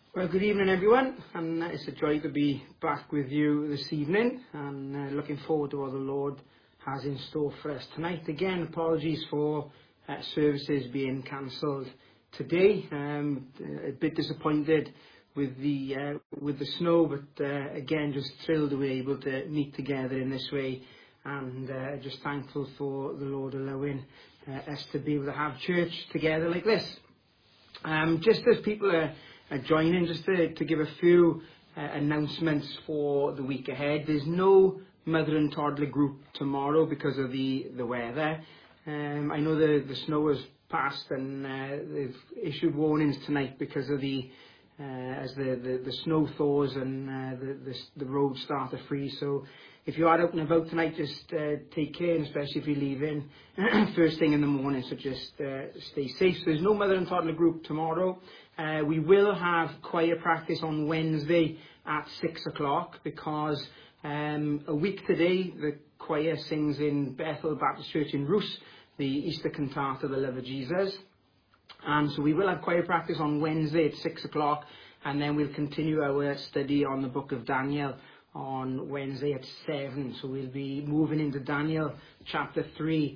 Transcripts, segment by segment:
Well, good evening everyone, and it's a joy to be back with you this evening, and looking forward to what the Lord has in store for us tonight. Again, apologies for services being cancelled today. A bit disappointed with the snow, but again, just thrilled to be able to meet together in this way, and just thankful for the Lord allowing us to be able to have church together like this. Just as people are joining, just to give a few announcements for the week ahead. There's no mother and toddler group tomorrow because of the weather. I know the snow has passed, and they've issued warnings tonight because of as the snow thaws and the roads start to freeze. So if you are out and about tonight, just take care, and especially if you're leaving first thing in the morning, so just stay safe. So there's no mother and toddler group tomorrow. We will have choir practice on Wednesday at 6 o'clock because a week today the choir sings in Bethel Baptist Church in Roos, the Easter cantata, The Love of Jesus. And so we will have choir practice on Wednesday at 6 o'clock, and then we'll continue our study on the book of Daniel on Wednesday at 7. So we'll be moving into Daniel chapter 3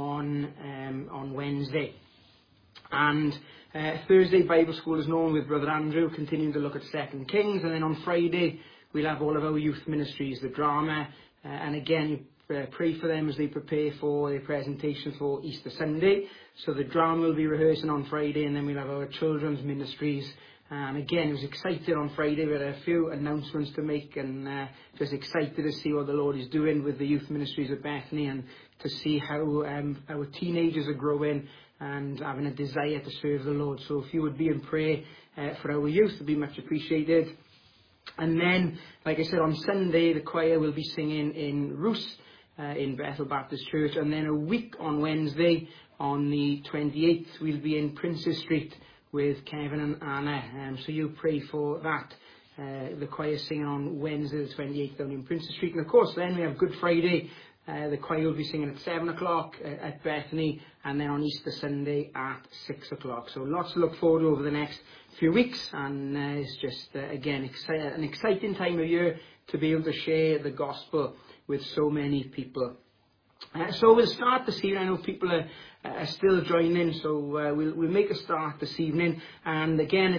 on Wednesday. And Thursday Bible school is known with Brother Andrew, continuing to look at 2 Kings. And then on Friday we'll have all of our youth ministries, the drama, and again pray for them as they prepare for their presentation for Easter Sunday. So the drama will be rehearsing on Friday, and then we'll have our children's ministries. And again, I was excited on Friday. We had a few announcements to make, and just excited to see what the Lord is doing with the youth ministries at Bethany, and to see how our teenagers are growing and having a desire to serve the Lord. So if you would be in prayer for our youth, it would be much appreciated. And then, like I said, on Sunday, the choir will be singing in Roos, in Bethel Baptist Church. And then a week on Wednesday, on the 28th, we'll be in Princes Street with Kevin and Anna. So you pray for that. The choir singing on Wednesday the 28th down in Princes Street. And of course, then we have Good Friday. The choir will be singing at 7 o'clock at Bethany, and then on Easter Sunday at 6 o'clock. So lots to look forward to over the next few weeks, and it's just, again, an exciting time of year to be able to share the gospel with so many people. So we'll start this evening. I know people are still joining, so we'll make a start this evening. And again,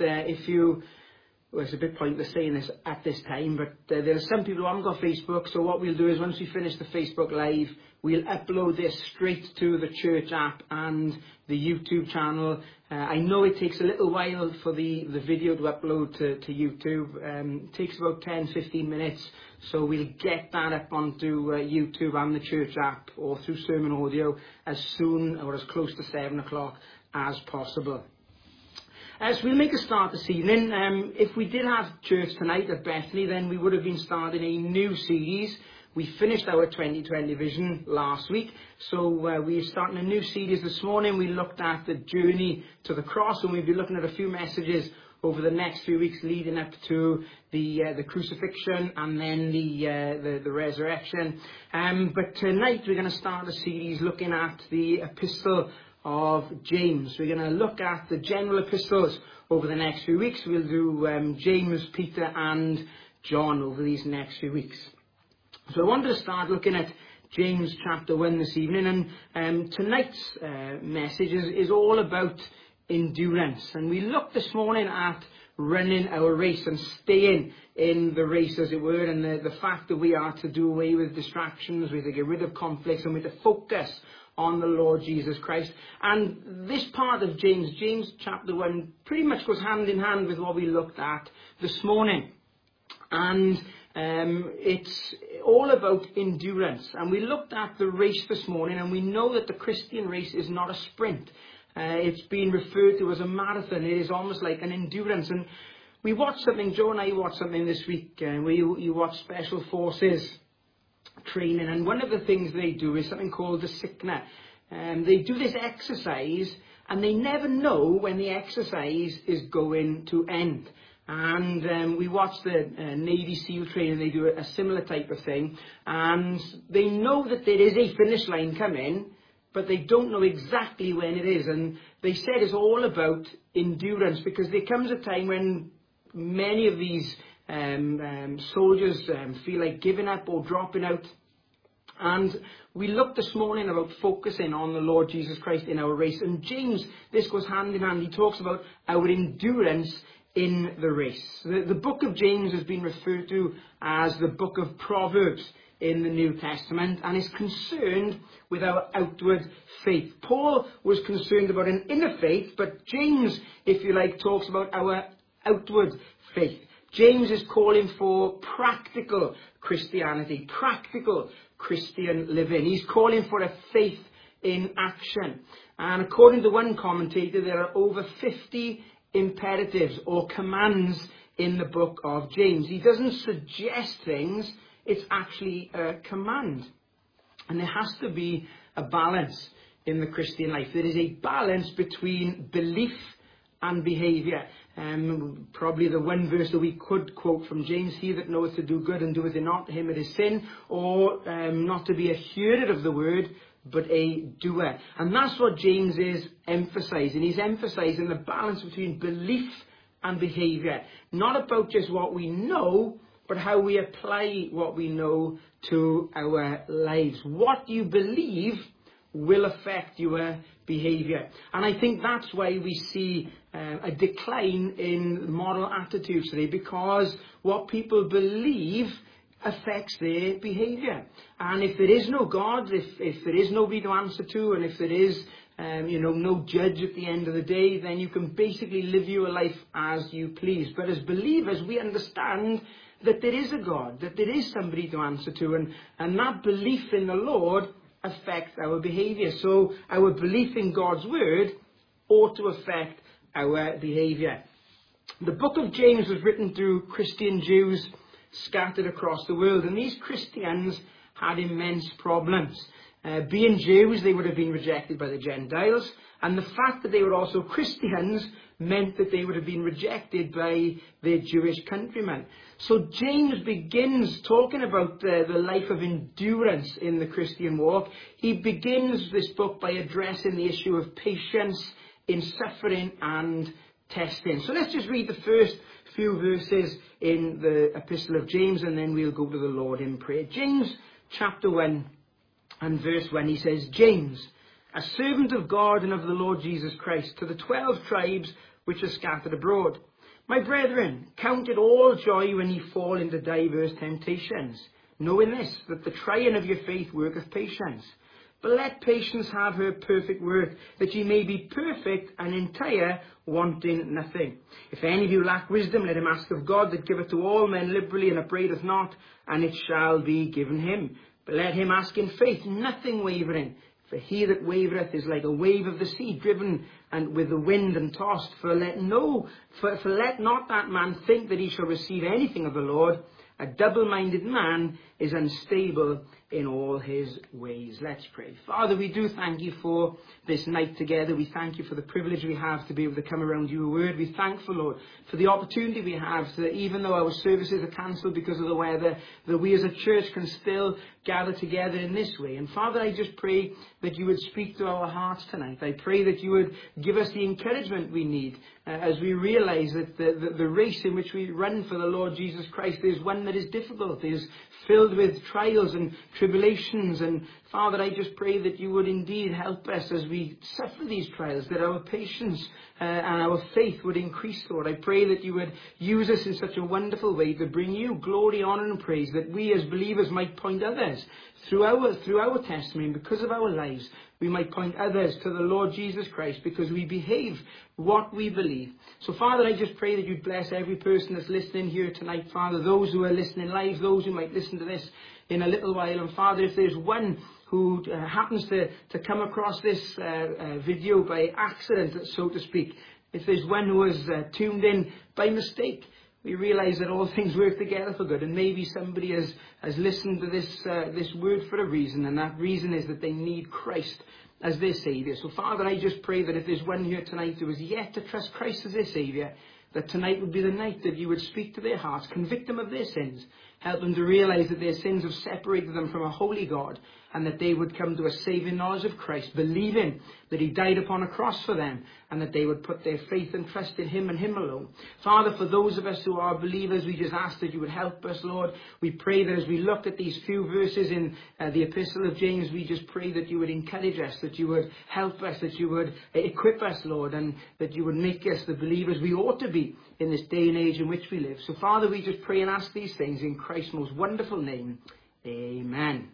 it's a bit pointless saying this at this time, but there are some people who haven't got Facebook, so what we'll do is once we finish the Facebook Live, we'll upload this straight to the church app and the YouTube channel. I know it takes a little while for the video to upload to YouTube. It takes about 10-15 minutes, so we'll get that up onto YouTube and the church app, or through sermon audio, as soon or as close to 7 o'clock as possible. So we'll make a start this evening. If we did have church tonight at Bethany, then we would have been starting a new series. We finished our 2020 vision last week, so we're starting a new series this morning. We looked at the journey to the cross, and we'll be looking at a few messages over the next few weeks leading up to the crucifixion and then the resurrection. But tonight we're going to start a series looking at the epistle of James. We're going to look at the general epistles over the next few weeks. We'll do James, Peter and John over these next few weeks. So I wanted to start looking at James chapter 1 this evening, and tonight's message is all about endurance. And we looked this morning at running our race and staying in the race, as it were, and the fact that we are to do away with distractions, we have to get rid of conflicts, and we have to focus on the Lord Jesus Christ. And this part of James chapter 1, pretty much goes hand in hand with what we looked at this morning. And it's all about endurance. And we looked at the race this morning, and we know that the Christian race is not a sprint. It's been referred to as a marathon. It is almost like an endurance. And we watched something, Joe and I watched something this week, and you watched Special Forces training, and one of the things they do is something called the Sickner. They do this exercise, and they never know when the exercise is going to end. And we watched the Navy SEAL training. They do a similar type of thing, and they know that there is a finish line coming, but they don't know exactly when it is. And they said it's all about endurance, because there comes a time when many of these soldiers feel like giving up or dropping out. And we looked this morning about focusing on the Lord Jesus Christ in our race. And James, this goes hand in hand. He talks about our endurance in the race. The book of James has been referred to as the book of Proverbs in the New Testament, and is concerned with our outward faith. Paul was concerned about an inner faith, but James, if you like, talks about our outward faith. James is calling for practical Christianity, practical Christian living. He's calling for a faith in action. And according to one commentator, there are over 50 imperatives or commands in the book of James. He doesn't suggest things, it's actually a command. And there has to be a balance in the Christian life. There is a balance between belief and behaviour. Probably the one verse that we could quote from James: he that knoweth to do good and doeth it not, him it is sin. Or not to be a hearer of the word, but a doer. And that's what James is emphasising. He's emphasising the balance between belief and behaviour. Not about just what we know, but how we apply what we know to our lives. What you believe will affect your behaviour. And I think that's why we see a decline in moral attitudes today, because what people believe affects their behaviour. And if there is no God, if there is nobody to answer to, and if there is no judge at the end of the day, then you can basically live your life as you please. But as believers, we understand that there is a God, that there is somebody to answer to, and that belief in the Lord affects our behaviour. So our belief in God's word ought to affect our behaviour. The book of James was written to Christian Jews scattered across the world, and these Christians had immense problems. Being Jews, they would have been rejected by the Gentiles, and the fact that they were also Christians meant that they would have been rejected by their Jewish countrymen. So James begins talking about the life of endurance in the Christian walk. He begins this book by addressing the issue of patience in suffering and testing. So let's just read the first few verses in the Epistle of James, and then we'll go to the Lord in prayer. James chapter 1 and verse 1, he says, James, a servant of God and of the Lord Jesus Christ, to the 12 tribes which are scattered abroad. My brethren, count it all joy when ye fall into diverse temptations, knowing this, that the trying of your faith worketh patience. But let patience have her perfect work, that ye may be perfect and entire, wanting nothing. If any of you lack wisdom, let him ask of God, that giveth to all men liberally and upbraideth not, and it shall be given him. But let him ask in faith, nothing wavering. For he that wavereth is like a wave of the sea, driven and with the wind and tossed. For let not that man think that he shall receive anything of the Lord. A double-minded man is unstable in all his ways. Let's pray. Father, we do thank you for this night together. We thank you for the privilege we have to be able to come around your word. We thankful, Lord, for the opportunity we have that even though our services are cancelled because of the weather, that we as a church can still gather together in this way. And Father, I just pray that you would speak to our hearts tonight. I pray that you would give us the encouragement we need as we realize that the race in which we run for the Lord Jesus Christ is one that is difficult, is filled with trials and tribulations. And Father, I just pray that you would indeed help us as we suffer these trials, that our patience and our faith would increase, Lord. I pray that you would use us in such a wonderful way to bring you glory, honour and praise, that we as believers might point others through our testimony, because of our lives, we might point others to the Lord Jesus Christ, because we behave what we believe. So Father, I just pray that you'd bless every person that's listening here tonight, Father, those who are listening live, those who might listen to this in a little while. And Father, if there's one who happens to come across this video by accident, so to speak, if there's one who has tuned in by mistake, we realise that all things work together for good, and maybe somebody has listened to this word for a reason, and that reason is that they need Christ as their Saviour. So Father, I just pray that if there's one here tonight who is yet to trust Christ as their Saviour, that tonight would be the night that you would speak to their hearts, convict them of their sins, Help them to realize that their sins have separated them from a holy God, and that they would come to a saving knowledge of Christ, believing that he died upon a cross for them, and that they would put their faith and trust in him and him alone. Father, for those of us who are believers, we just ask that you would help us, Lord. We pray that as we look at these few verses in the Epistle of James, we just pray that you would encourage us, that you would help us, that you would equip us, Lord, and that you would make us the believers we ought to be in this day and age in which we live. So, Father, we just pray and ask these things in Christ's most wonderful name. Amen.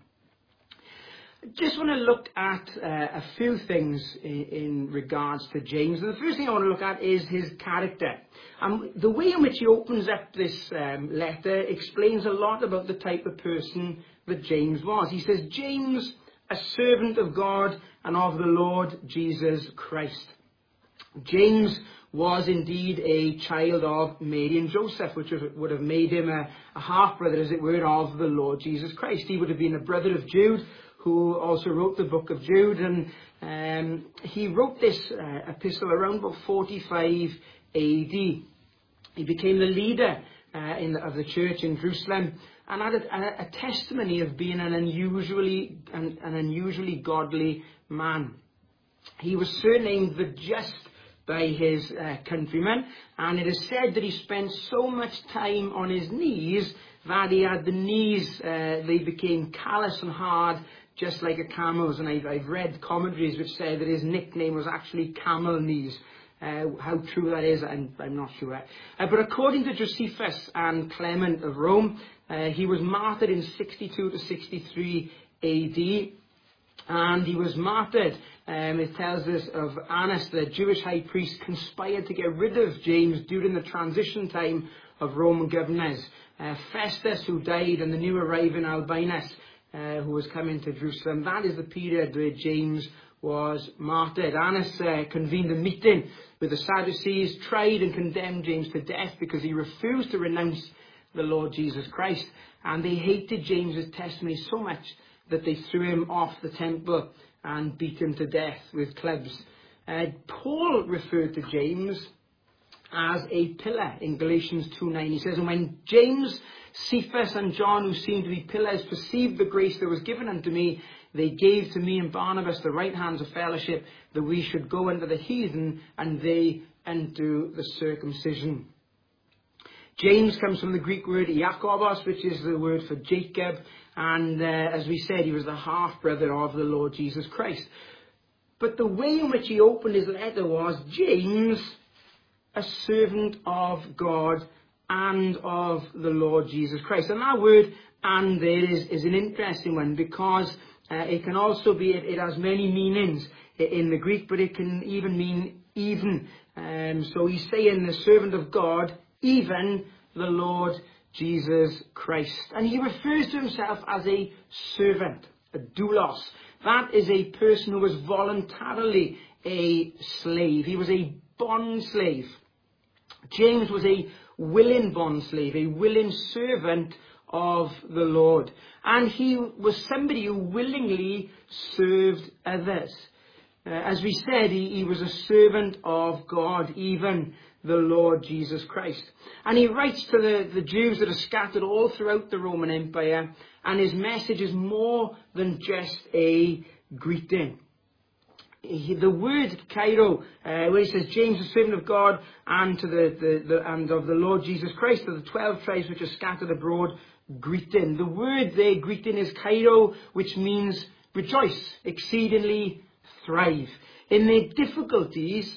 Just want to look at a few things in regards to James. And the first thing I want to look at is his character. The way in which he opens up this letter explains a lot about the type of person that James was. He says, James, a servant of God and of the Lord Jesus Christ. James was indeed a child of Mary and Joseph, which would have made him a half-brother, as it were, of the Lord Jesus Christ. He would have been a brother of Jude, who also wrote the book of Jude, and he wrote this epistle around about 45 AD. He became the leader of the church in Jerusalem, and had a testimony of being an unusually godly man. He was surnamed the Just by his countrymen, and it is said that he spent so much time on his knees that he had the knees, they became callous and hard, just like a camel's. And I've read commentaries which say that his nickname was actually Camel Knees. How true that is, I'm not sure. But according to Josephus and Clement of Rome, he was martyred in 62 to 63 AD. And he was martyred, it tells us of Annas, the Jewish high priest, conspired to get rid of James during the transition time of Roman governors. Festus, who died, and the new arriving Albinus, who was coming to Jerusalem. That is the period where James was martyred. Annas convened a meeting with the Sadducees, tried and condemned James to death because he refused to renounce the Lord Jesus Christ. And they hated James's testimony so much that they threw him off the temple and beat him to death with clubs. Paul referred to James as a pillar in Galatians 2:9. He says, and when James, Cephas and John, who seemed to be pillars, perceived the grace that was given unto me, they gave to me and Barnabas the right hands of fellowship, that we should go unto the heathen, and they unto the circumcision. James comes from the Greek word Iakobos, which is the word for Jacob, and as we said, he was the half-brother of the Lord Jesus Christ. But the way in which he opened his letter was, James, a servant of God and of the Lord Jesus Christ. And that word "and" there is an interesting one, because it can also be, it has many meanings in the Greek, but it can even mean even. So he's saying the servant of God, even the Lord Jesus Christ. And he refers to himself as a servant, a doulos. That is a person who was voluntarily a slave. He was a bond slave. James was a willing bond slave, a willing servant of the Lord. And he was somebody who willingly served others. As we said, he was a servant of God, even the Lord Jesus Christ. And he writes to the Jews that are scattered all throughout the Roman Empire, and his message is more than just a greeting. The word Cairo, where he says James, the servant of God, and to and of the Lord Jesus Christ, to the 12 tribes which are scattered abroad, greeting. The word there, greeting, is Cairo, which means rejoice, exceedingly thrive. In their difficulties,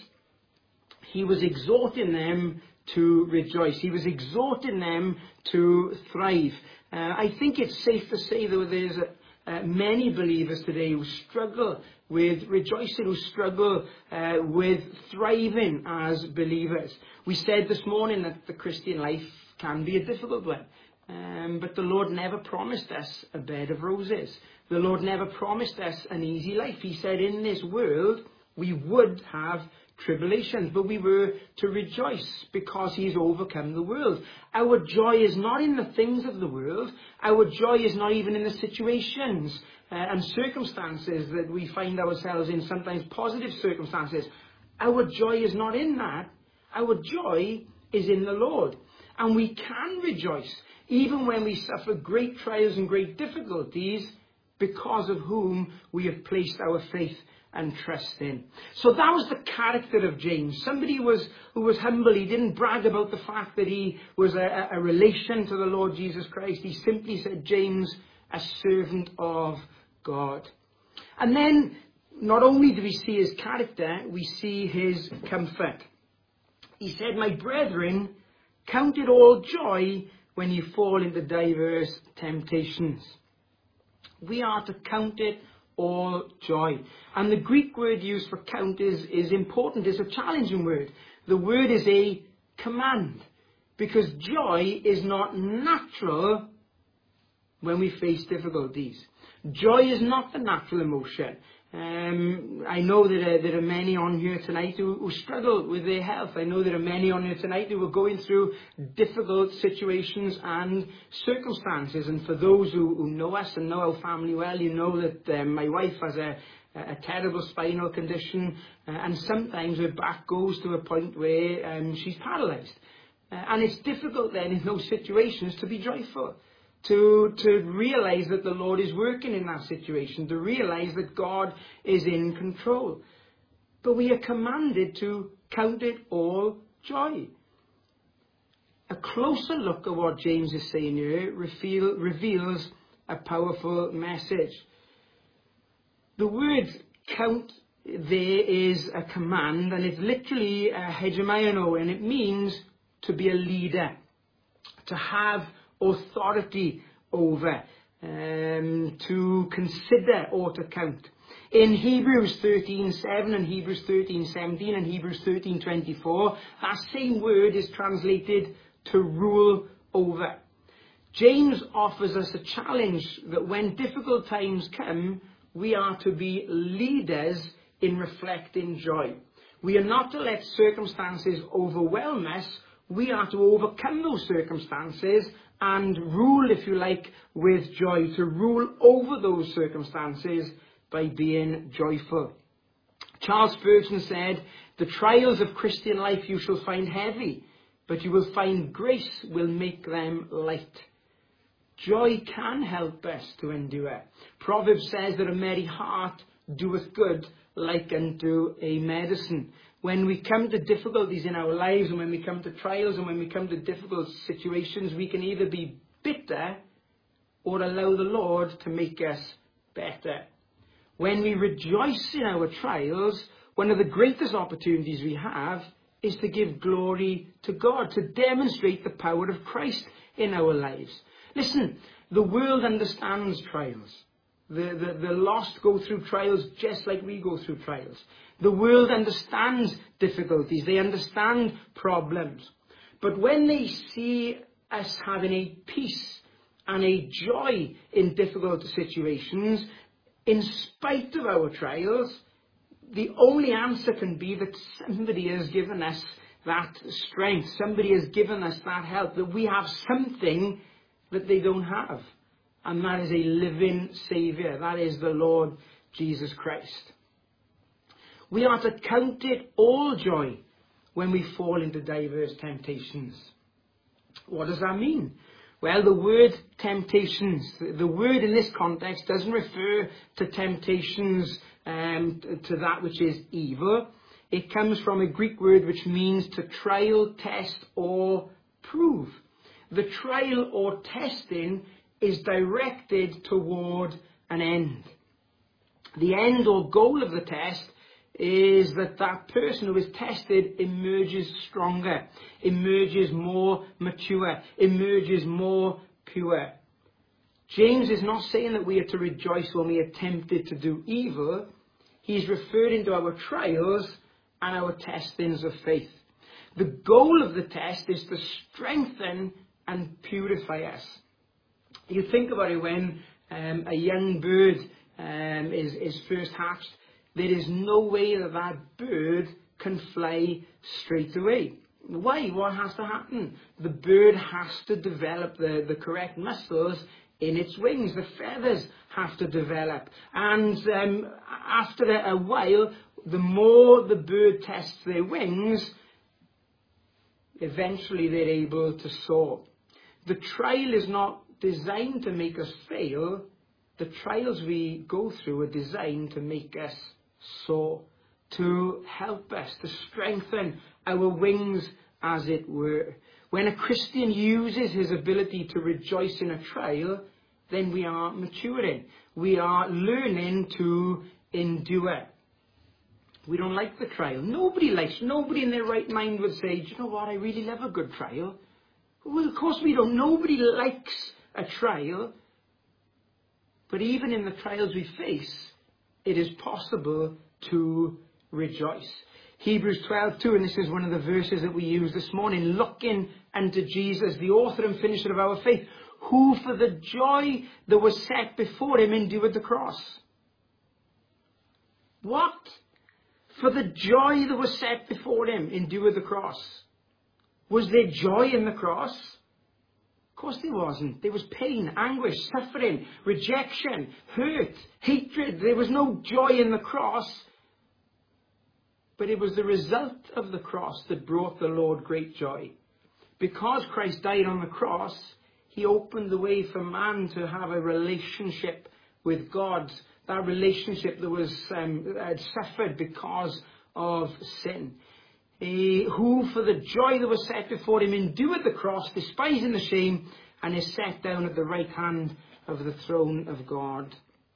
he was exhorting them to rejoice. He was exhorting them to thrive. I think it's safe to say, though, there's many believers today who struggle with rejoicing, who struggle with thriving as believers. We said this morning that the Christian life can be a difficult one. But the Lord never promised us a bed of roses. The Lord never promised us an easy life. He said in this world we would have tribulations, but we were to rejoice because he's overcome the world. Our joy is not in the things of the world. Our joy is not even in the situations and circumstances that we find ourselves in, sometimes positive circumstances. Our joy is not in that. Our joy is in the Lord. And we can rejoice even when we suffer great trials and great difficulties because of whom we have placed our faith and trust in. So that was the character of James. Somebody who was humble. He didn't brag about the fact that he was a relation to the Lord Jesus Christ. He simply said, James, a servant of God. And then, not only do we see his character, we see his comfort. He said, my brethren, count it all joy when you fall into diverse temptations. We are to count it all joy. And the Greek word used for count is important. It's a challenging word. The word is a command. Because joy is not natural when we face difficulties. Joy is not the natural emotion. I know that there are many on here tonight who struggle with their health. I know there are many on here tonight who are going through difficult situations and circumstances. And for those who know us and know our family well, you know that my wife has a terrible spinal condition, and sometimes her back goes to a point where she's paralysed. And it's difficult then in those situations to be joyful. To realise that the Lord is working in that situation, to realise that God is in control. But we are commanded to count it all joy. A closer look at what James is saying here reveals a powerful message. The word count there is a command, and it's literally a hegemoniano, and it means to be a leader, to have authority over, to consider or to count. In Hebrews 13:7 and Hebrews 13:17 and Hebrews 13:24, that same word is translated to rule over. James offers us a challenge that when difficult times come, we are to be leaders in reflecting joy. We are not to let circumstances overwhelm us. We are to overcome those circumstances and rule, if you like, with joy, to rule over those circumstances by being joyful. Charles Spurgeon said, the trials of Christian life you shall find heavy, but you will find grace will make them light. Joy can help us to endure. Proverbs says that a merry heart doeth good like unto a medicine. When we come to difficulties in our lives, and when we come to trials, and when we come to difficult situations, we can either be bitter or allow the Lord to make us better. When we rejoice in our trials, one of the greatest opportunities we have is to give glory to God, to demonstrate the power of Christ in our lives. Listen, the world understands trials. The lost go through trials just like we go through trials. The world understands difficulties. They understand problems. But when they see us having a peace and a joy in difficult situations, in spite of our trials, the only answer can be that somebody has given us that strength. Somebody has given us that help, that we have something that they don't have. And that is a living Saviour. That is the Lord Jesus Christ. We are to count it all joy when we fall into diverse temptations. What does that mean? Well, the word temptations, the word in this context doesn't refer to temptations to that which is evil. It comes from a Greek word which means to trial, test, or prove. The trial or testing is directed toward an end. The end or goal of the test is that person who is tested emerges stronger, emerges more mature, emerges more pure. James is not saying that we are to rejoice when we are tempted to do evil. He's referring to our trials and our testings of faith. The goal of the test is to strengthen and purify us. You think about it when a young bird is first hatched. There is no way that bird can fly straight away. Why? What has to happen? The bird has to develop the correct muscles in its wings. The feathers have to develop. And after a while, the more the bird tests their wings, eventually they're able to soar. The trial is not designed to make us fail. The trials we go through are designed to make us soar, to help us, to strengthen our wings, as it were. When a Christian uses his ability to rejoice in a trial, then we are maturing. We are learning to endure. We don't like the trial. Nobody in their right mind would say, do you know what, I really love a good trial. Well, of course we don't. Nobody likes a trial. But even in the trials we face, it is possible to rejoice. Hebrews 12:2, and this is one of the verses that we use this morning. Looking unto Jesus, the author and finisher of our faith, who for the joy that was set before him endured the cross. What? For the joy that was set before him endured the cross. Was there joy in the cross? Of course there wasn't. There was pain, anguish, suffering, rejection, hurt, hatred. There was no joy in the cross. But it was the result of the cross that brought the Lord great joy. Because Christ died on the cross, he opened the way for man to have a relationship with God. That relationship that was had suffered because of sin. Who for the joy that was set before him endured the cross, despising the shame, and is set down at the right hand of the throne of God.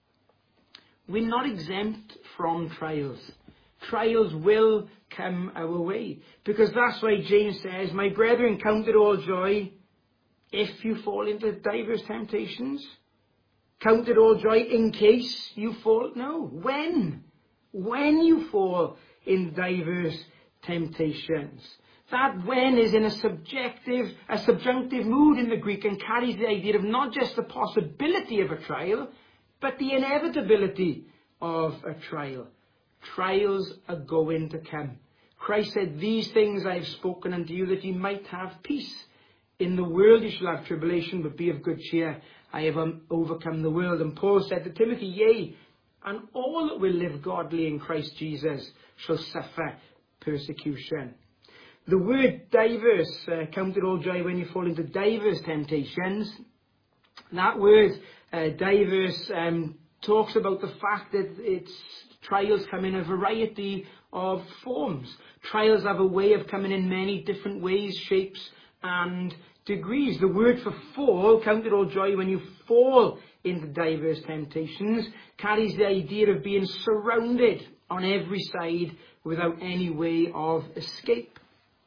We're not exempt from trials. Trials will come our way. Because that's why James says, my brethren, count it all joy if you fall into diverse temptations. Count it all joy in case you fall. No. When you fall in diverse temptations. That when is in a subjunctive mood in the Greek, and carries the idea of not just the possibility of a trial, but the inevitability of a trial. Trials are going to come. Christ said, these things I have spoken unto you, that ye might have peace. In the world you shall have tribulation, but be of good cheer. I have overcome the world. And Paul said to Timothy, yea, and all that will live godly in Christ Jesus shall suffer persecution. The word diverse, count it all joy when you fall into diverse temptations. That word diverse talks about the fact that trials come in a variety of forms. Trials have a way of coming in many different ways, shapes and degrees. The word for fall, count it all joy when you fall into diverse temptations, carries the idea of being surrounded on every side without any way of escape.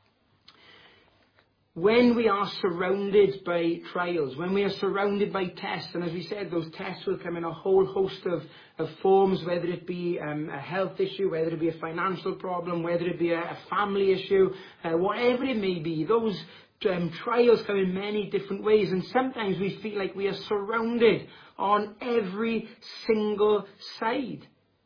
When we are surrounded by trials, when we are surrounded by tests, and as we said, those tests will come in a whole host of forms, whether it be a health issue, whether it be a financial problem, whether it be a family issue, whatever it may be, those trials come in many different ways, and sometimes we feel like we are surrounded on every single side.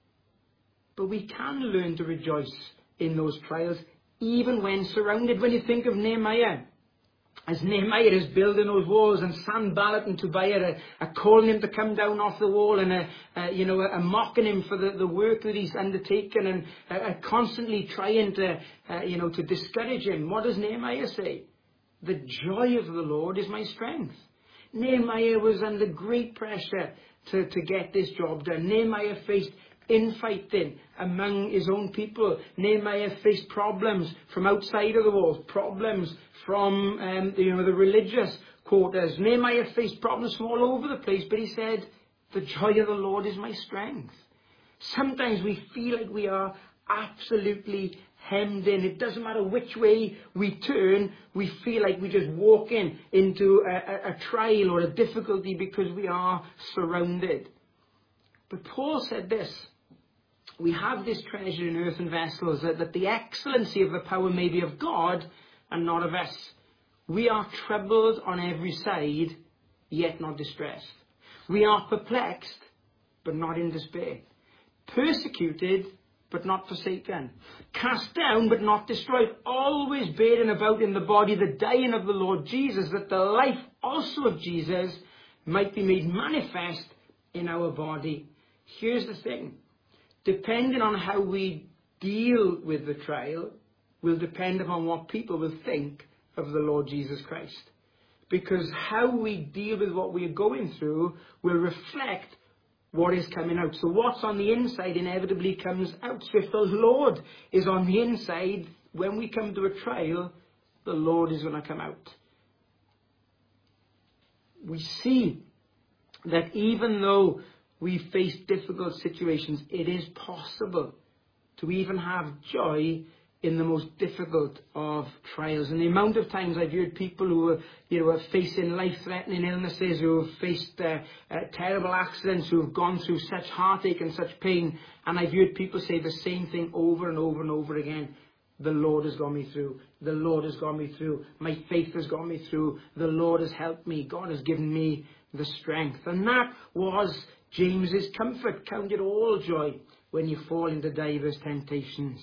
But we can learn to rejoice in those trials, even when surrounded. When you think of Nehemiah, as Nehemiah is building those walls, and Sanballat and Tobiah are calling him to come down off the wall, and are mocking him for the work that he's undertaken, and are constantly trying to discourage him. What does Nehemiah say? The joy of the Lord is my strength. Nehemiah was under great pressure to get this job done. Nehemiah faced infighting among his own people. Nehemiah faced problems from outside of the walls, problems from the religious quarters. Nehemiah faced problems from all over the place, but he said, the joy of the Lord is my strength. Sometimes we feel like we are absolutely hemmed in. It doesn't matter which way we turn, we feel like we're just walking into a trial or a difficulty because we are surrounded. But Paul said this, we have this treasure in earthen vessels, that the excellency of the power may be of God and not of us. We are troubled on every side, yet not distressed. We are perplexed, but not in despair. Persecuted, but not forsaken. Cast down, but not destroyed. Always bearing about in the body the dying of the Lord Jesus, that the life also of Jesus might be made manifest in our body. Here's the thing. Depending on how we deal with the trial will depend upon what people will think of the Lord Jesus Christ. Because how we deal with what we are going through will reflect what is coming out. So what's on the inside inevitably comes out. So if the Lord is on the inside, when we come to a trial, the Lord is going to come out. We see that even though we face difficult situations, it is possible to even have joy in the most difficult of trials. And the amount of times I've heard people who are facing life-threatening illnesses, who have faced terrible accidents, who have gone through such heartache and such pain, and I've heard people say the same thing over and over and over again. The Lord has got me through. The Lord has got me through. My faith has got me through. The Lord has helped me. God has given me the strength. And that was James's comfort. Count it all joy when you fall into divers temptations.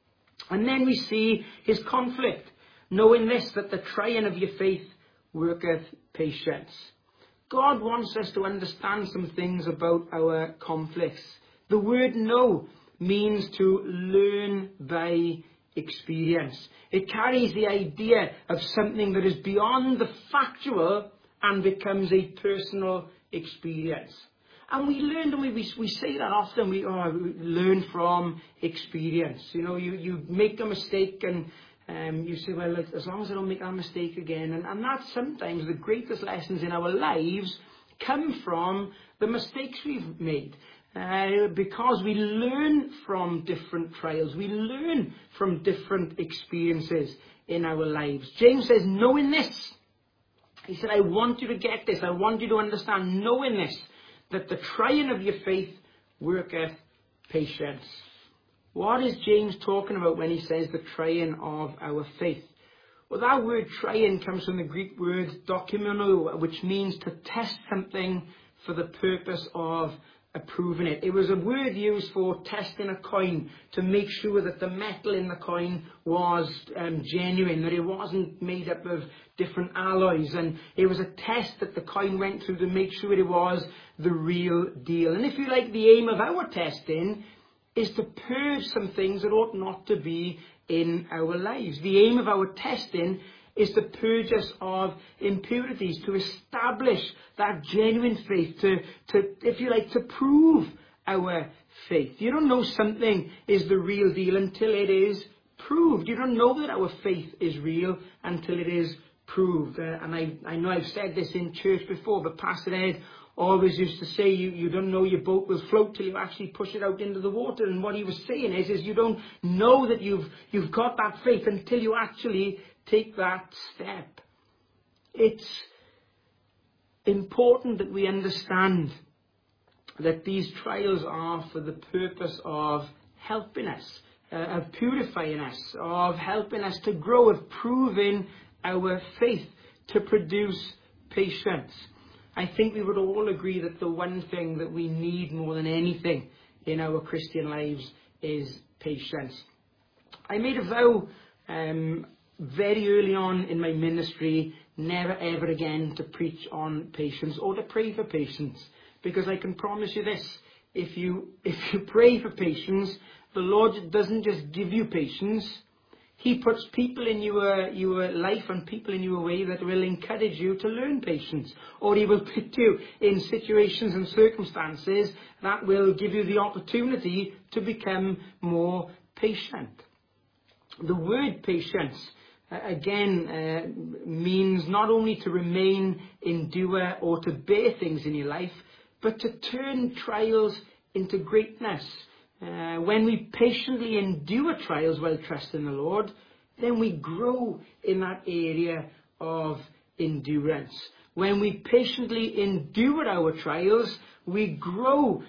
And then we see his conflict, knowing this, that the trying of your faith worketh patience. God wants us to understand some things about our conflicts. The word know means to learn by experience. It carries the idea of something that is beyond the factual and becomes a personal experience. And we learn, and we say that often, we learn from experience. You know, you make a mistake and you say, well, as long as I don't make that mistake again. And that's sometimes the greatest lessons in our lives come from the mistakes we've made. Because we learn from different trials. We learn from different experiences in our lives. James says, knowing this. He said, I want you to get this. I want you to understand, knowing this, that the trying of your faith worketh patience. What is James talking about when he says the trying of our faith? Well, that word trying comes from the Greek word dokimeno, which means to test something for the purpose of approving it. It was a word used for testing a coin to make sure that the metal in the coin was genuine, that it wasn't made up of different alloys, and it was a test that the coin went through to make sure it was the real deal. And if you like, the aim of our testing is to purge some things that ought not to be in our lives. The aim of our testing is to purge us of impurities, to establish that genuine faith, to if you like, to prove our faith. You don't know something is the real deal until it is proved. You don't know that our faith is real until it is proved. And I know I've said this in church before, but Pastor Ed always used to say, you don't know your boat will float till you actually push it out into the water. And what he was saying is you don't know that you've got that faith until you actually take that step. It's important that we understand that these trials are for the purpose of helping us, of purifying us, of helping us to grow, of proving our faith, to produce patience. I think we would all agree that the one thing that we need more than anything in our Christian lives is patience. I made a vow very early on in my ministry, never ever again to preach on patience or to pray for patience. Because I can promise you this, if you pray for patience, the Lord doesn't just give you patience. He puts people in your life and people in your way that will encourage you to learn patience. Or he will put you in situations and circumstances that will give you the opportunity to become more patient. The word patience, again, means not only to remain, endure, or to bear things in your life, but to turn trials into greatness. When we patiently endure trials while trusting the Lord, then we grow in that area of endurance. When we patiently endure our trials, we grow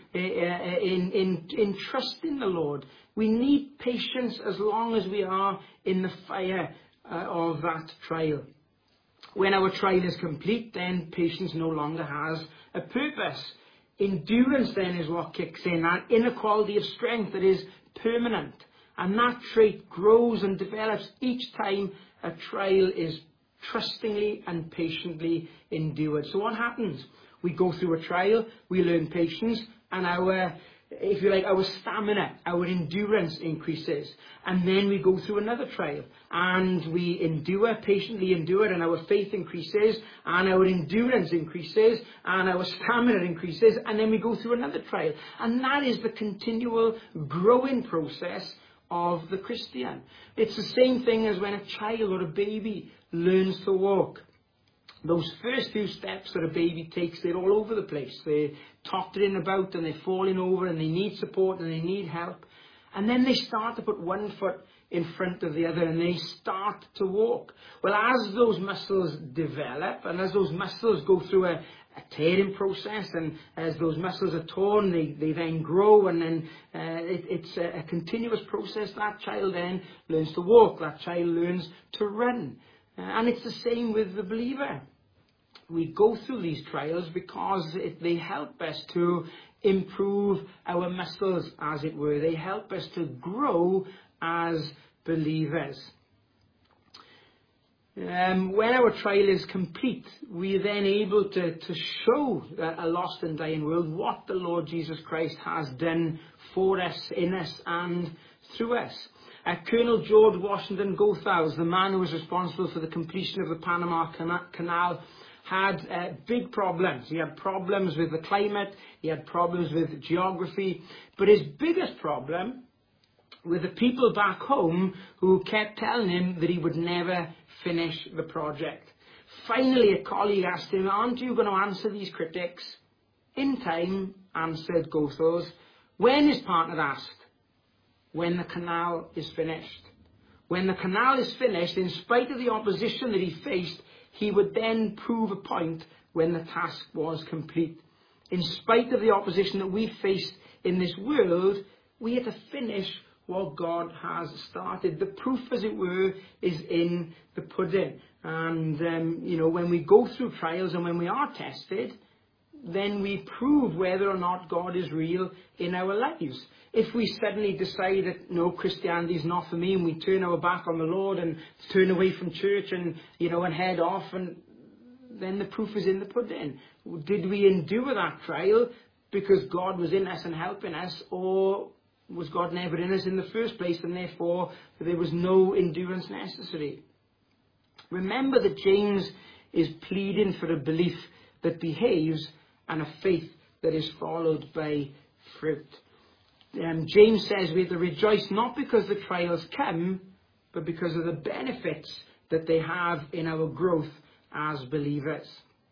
in trusting the Lord. We need patience as long as we are in the fire of that trial. When our trial is complete, then patience no longer has a purpose. Endurance then is what kicks in, that inequality of strength that is permanent. And that trait grows and develops each time a trial is trustingly and patiently endured. So what happens? We go through a trial, we learn patience, and our if you like, our stamina, our endurance increases. And then we go through another trial. And we endure, patiently endure, and our faith increases, and our endurance increases, and our stamina increases, and then we go through another trial. And that is the continual growing process of the Christian. It's the same thing as when a child or a baby learns to walk. Those first few steps that a baby takes, they're all over the place. They're tottering about and they're falling over and they need support and they need help. And then they start to put one foot in front of the other and they start to walk. Well, as those muscles develop and as those muscles go through a tearing process, and as those muscles are torn, they then grow, and then it's a continuous process. That child then learns to walk. That child learns to run. And it's the same with the believer. We go through these trials because they help us to improve our muscles, as it were. They help us to grow as believers. When our trial is complete, we are then able to show a lost and dying world what the Lord Jesus Christ has done for us, in us, and through us. Colonel George Washington Goethals, the man who was responsible for the completion of the Panama Canal, had big problems. He had problems with the climate, he had problems with geography, but his biggest problem were the people back home who kept telling him that he would never finish the project. Finally, a colleague asked him, "Aren't you going to answer these critics?" "In time," answered Goethals. "When?" his partner asked. "When the canal is finished." When the canal is finished, in spite of the opposition that he faced, he would then prove a point when the task was complete. In spite of the opposition that we faced in this world, we had to finish what God has started. The proof, as it were, is in the pudding. And, when we go through trials and when we are tested, then we prove whether or not God is real in our lives. If we suddenly decide that, no, Christianity is not for me, and we turn our back on the Lord and turn away from church and head off, and then the proof is in the pudding. Did we endure that trial because God was in us and helping us, or was God never in us in the first place, and therefore there was no endurance necessary? Remember that James is pleading for a belief that behaves and a faith that is followed by fruit. James says we have to rejoice not because the trials come, but because of the benefits that they have in our growth as believers.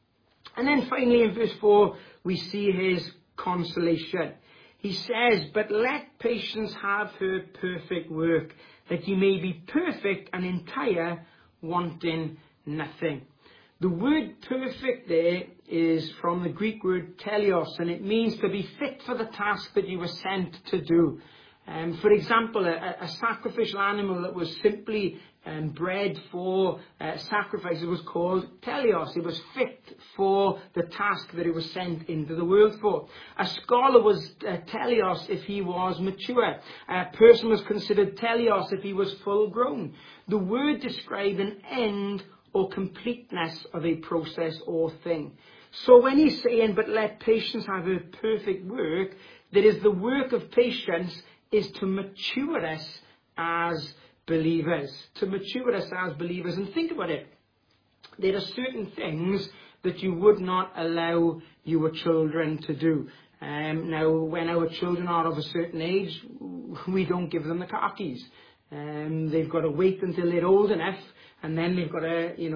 And then finally in verse 4, we see his consolation. He says, "But let patience have her perfect work, that ye may be perfect and entire, wanting nothing." The word perfect there is from the Greek word teleos, and it means to be fit for the task that you were sent to do. For example, a sacrificial animal that was simply bred for sacrifice was called teleos. It was fit for the task that it was sent into the world for. A scholar was teleos if he was mature. A person was considered teleos if he was full grown. The word described an end or completeness of a process or thing. So when he's saying, "But let patience have her perfect work," that is, the work of patience is to mature us as believers. To mature us as believers. And think about it. There are certain things that you would not allow your children to do. Now, when our children are of a certain age, we don't give them the car keys. They've got to wait until they're old enough, and then they've got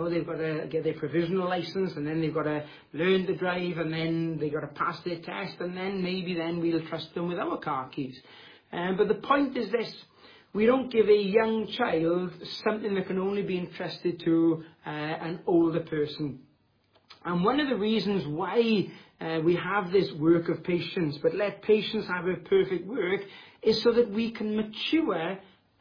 to get their provisional license, and then they've got to learn to drive, and then they've got to pass their test, and then we'll trust them with our car keys. But the point is this: we don't give a young child something that can only be entrusted to an older person. And one of the reasons why we have this work of patience, but let patience have her perfect work, is so that we can mature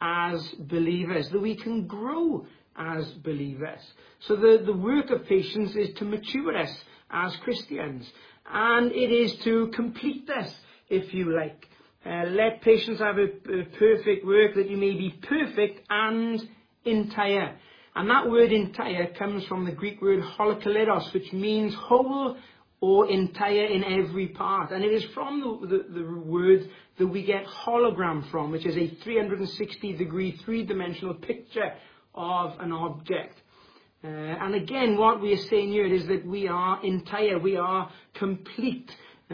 as believers, that we can grow as believers. So the work of patience is to mature us as Christians, and it is to complete us, if you like. Let patience have a perfect work, that you may be perfect and entire. And that word entire comes from the Greek word holokaleros, which means whole or entire in every part. And it is from the word that we get hologram from, which is a 360-degree, three-dimensional picture of an object. And again, what we are saying here is that we are entire, we are complete.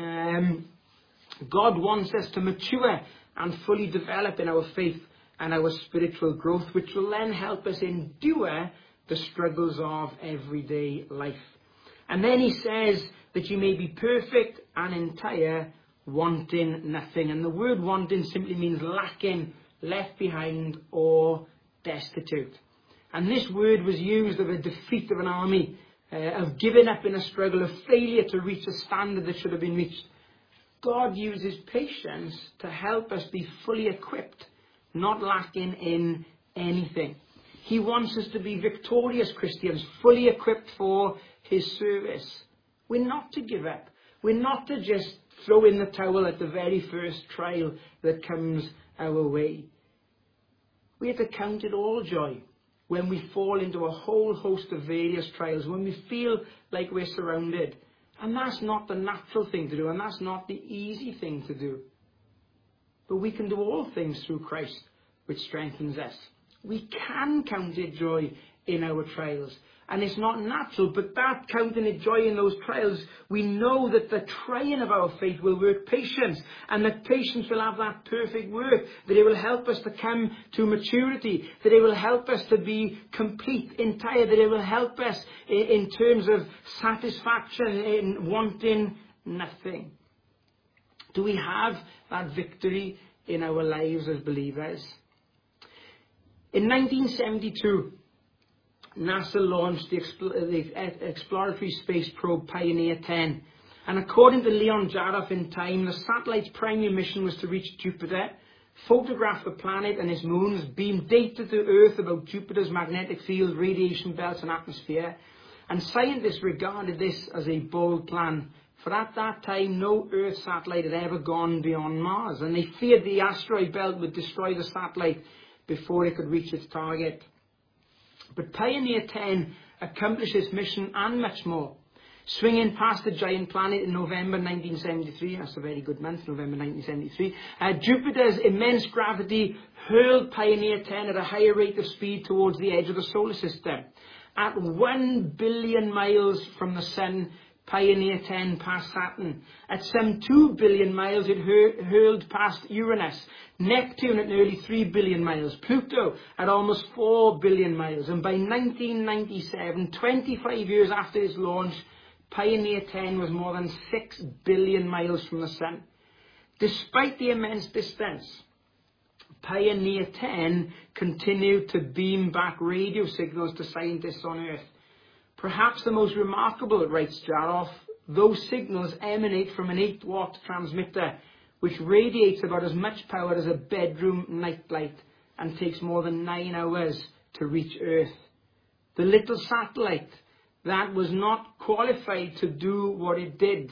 God wants us to mature and fully develop in our faith and our spiritual growth, which will then help us endure the struggles of everyday life. And then he says that you may be perfect and entire, wanting nothing. And the word wanting simply means lacking, left behind, or destitute. And this word was used of a defeat of an army, of giving up in a struggle, of failure to reach a standard that should have been reached. God uses patience to help us be fully equipped, not lacking in anything. He wants us to be victorious Christians, fully equipped for his service. We're not to give up. We're not to just throw in the towel at the very first trial that comes our way. We are to count it all joy when we fall into a whole host of various trials, when we feel like we're surrounded. And that's not the natural thing to do, and that's not the easy thing to do. But we can do all things through Christ, which strengthens us. We can count it joy in our trials. And it's not natural, but that counting it joy in those trials, we know that the trying of our faith will work patience, and that patience will have that perfect work, that it will help us to come to maturity, that it will help us to be complete, entire, that it will help us in terms of satisfaction, in wanting nothing. Do we have that victory in our lives as believers? In 1972, NASA launched the exploratory space probe Pioneer 10. And according to Leon Jaroff in Time, the satellite's primary mission was to reach Jupiter, photograph the planet and its moons, beam data to Earth about Jupiter's magnetic field, radiation belts and atmosphere. And scientists regarded this as a bold plan, for at that time no Earth satellite had ever gone beyond Mars, and they feared the asteroid belt would destroy the satellite before it could reach its target. But Pioneer 10 accomplished its mission and much more. Swinging past the giant planet in November 1973, that's a very good month, November 1973, Jupiter's immense gravity hurled Pioneer 10 at a higher rate of speed towards the edge of the solar system. At 1 billion miles from the Sun, Pioneer 10 passed Saturn. At some 2 billion miles, it hurled past Uranus. Neptune at nearly 3 billion miles. Pluto at almost 4 billion miles. And by 1997, 25 years after its launch, Pioneer 10 was more than 6 billion miles from the Sun. Despite the immense distance, Pioneer 10 continued to beam back radio signals to scientists on Earth. Perhaps the most remarkable, writes Jaroff, those signals emanate from an 8-watt transmitter, which radiates about as much power as a bedroom nightlight and takes more than 9 hours to reach Earth. The little satellite that was not qualified to do what it did.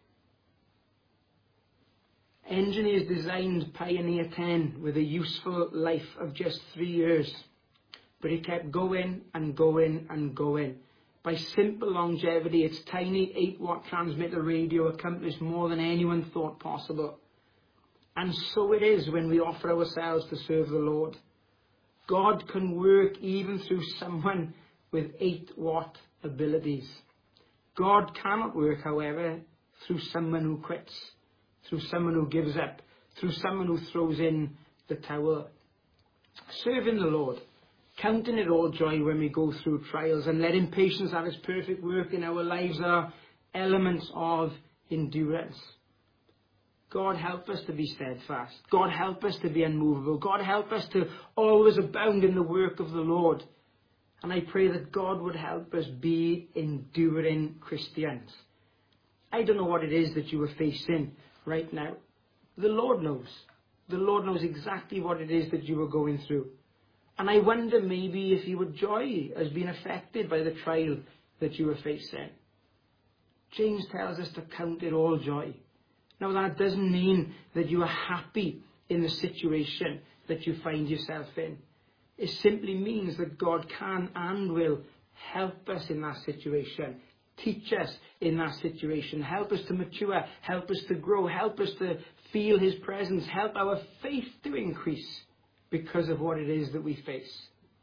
Engineers designed Pioneer 10 with a useful life of just 3 years, but it kept going and going and going. By simple longevity, its tiny 8-watt transmitter radio accomplished more than anyone thought possible. And so it is when we offer ourselves to serve the Lord. God can work even through someone with 8-watt abilities. God cannot work, however, through someone who quits, through someone who gives up, through someone who throws in the towel. Serving the Lord, counting it all joy when we go through trials, and letting patience have its perfect work in our lives are elements of endurance. God help us to be steadfast. God help us to be unmovable. God help us to always abound in the work of the Lord. And I pray that God would help us be enduring Christians. I don't know what it is that you are facing right now. The Lord knows. The Lord knows exactly what it is that you are going through. And I wonder maybe if your joy has been affected by the trial that you are facing. James tells us to count it all joy. Now that doesn't mean that you are happy in the situation that you find yourself in. It simply means that God can and will help us in that situation, Teach us in that situation. Help us to mature. Help us to grow. Help us to feel his presence. Help our faith to increase because of what it is that we face.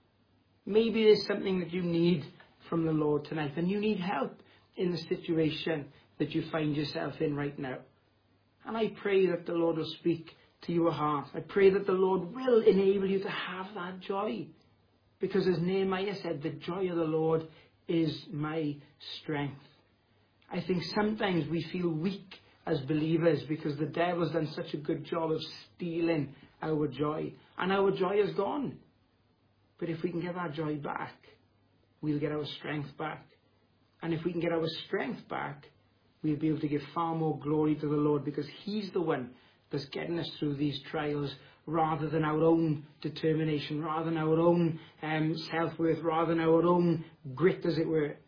Maybe there's something that you need from the Lord tonight, and you need help in the situation that you find yourself in right now. And I pray that the Lord will speak to your heart. I pray that the Lord will enable you to have that joy. Because as Nehemiah said, the joy of the Lord is my strength. I think sometimes we feel weak as believers because the devil's done such a good job of stealing our joy. And our joy is gone. But if we can get our joy back, we'll get our strength back. And if we can get our strength back, we'll be able to give far more glory to the Lord, because he's the one that's getting us through these trials, rather than our own determination, rather than our own self-worth, rather than our own grit, as it were.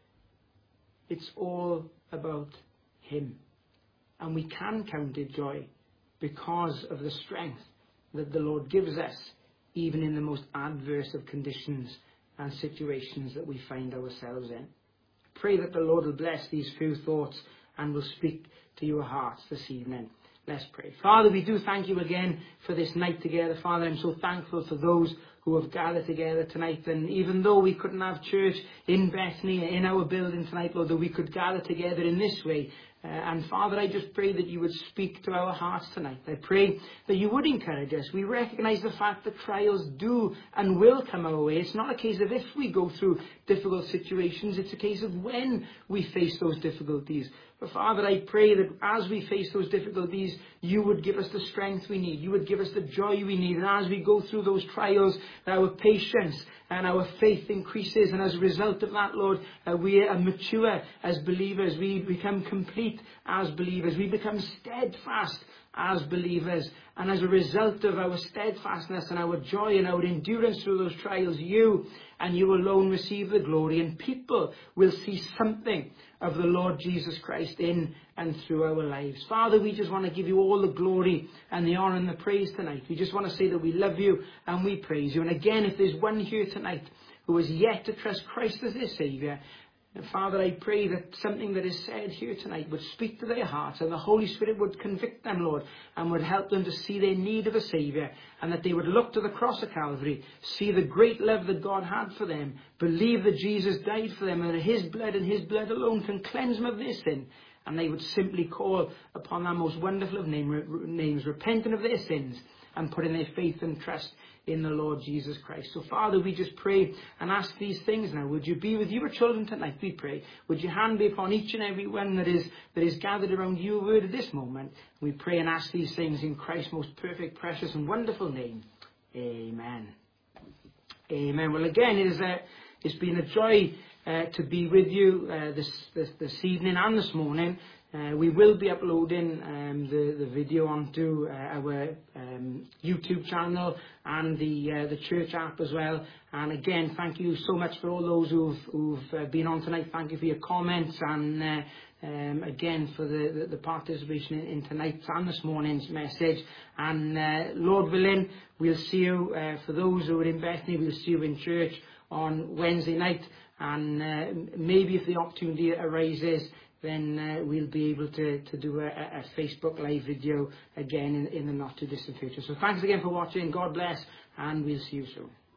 It's all about him. And we can count it joy because of the strength that the Lord gives us, even in the most adverse of conditions and situations that we find ourselves in. Pray that the Lord will bless these few thoughts and will speak to your hearts this evening. Let's pray. Father, we do thank you again for this night together. Father, I'm so thankful for those who have gathered together tonight. And even though we couldn't have church in Bethany, in our building tonight, Lord, that we could gather together in this way. And Father, I just pray that you would speak to our hearts tonight. I pray that you would encourage us. We recognize the fact that trials do and will come our way. It's not a case of if we go through difficult situations. It's a case of when we face those difficulties. But Father, I pray that as we face those difficulties, you would give us the strength we need. You would give us the joy we need. And as we go through those trials, our patience and our faith increases. And as a result of that, Lord, we are mature as believers. We become complete as believers. We become steadfast as believers. And as a result of our steadfastness and our joy and our endurance through those trials, you and you alone receive the glory, and people will see something of the Lord Jesus Christ in and through our lives. Father, we just want to give you all the glory and the honor and the praise tonight. We just want to say that we love you and we praise you. And again, if there's one here tonight who has yet to trust Christ as their Saviour, and Father, I pray that something that is said here tonight would speak to their hearts, and the Holy Spirit would convict them, Lord, and would help them to see their need of a Saviour, and that they would look to the cross of Calvary, see the great love that God had for them, believe that Jesus died for them, and that his blood and his blood alone can cleanse them of their sin, and they would simply call upon that most wonderful of names, repenting of their sins, and putting their faith and trust in the Lord Jesus Christ. So Father, we just pray and ask these things now. Would you be with your children tonight, we pray. Would your hand be upon each and every one that is gathered around your word at this moment. We pray and ask these things in Christ's most perfect, precious and wonderful name. Amen. Amen. Well, again, it's been a joy to be with you this evening and this morning. We will be uploading the video onto our YouTube channel and the church app as well. And again, thank you so much for all those who've been on tonight. Thank you for your comments, and again for the participation in tonight's and this morning's message. And Lord willing, we'll see you, for those who are in Bethany, we'll see you in church on Wednesday night. And maybe if the opportunity arises, then we'll be able to do a Facebook Live video again in the not too distant future. So thanks again for watching. God bless, and we'll see you soon.